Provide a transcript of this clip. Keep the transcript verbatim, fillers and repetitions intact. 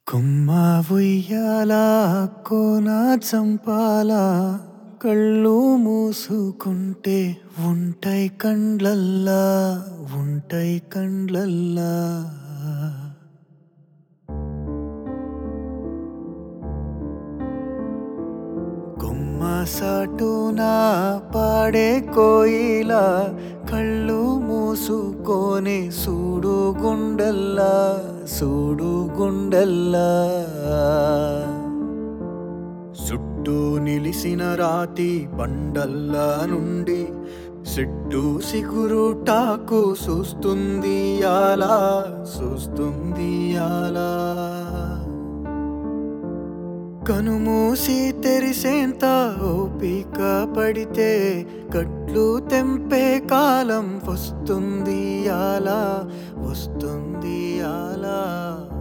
కొమ్మ ఉయ్యాల కోన చంపాల కళ్ళు మూసుకుంటే ఉంటై కండ్లల్లా ఉంటై కండ్లల్లా కొమ్మ సాటున పాడే కోయిలా కళ్ళు మూసుకొని సూడు గుండెల్లా సూడు గుండెల్లా చుట్టూ నిలిసిన రాతి బండల్లా నుండి సిట్టు సిగురుటాకు చూస్తుంది అలా చూస్తుంది అలా కనుమూసి తెరిసేంత ఓపిక పడితే కట్లు తెంపే కాలం వస్తుంది అలా వస్తుంది అలా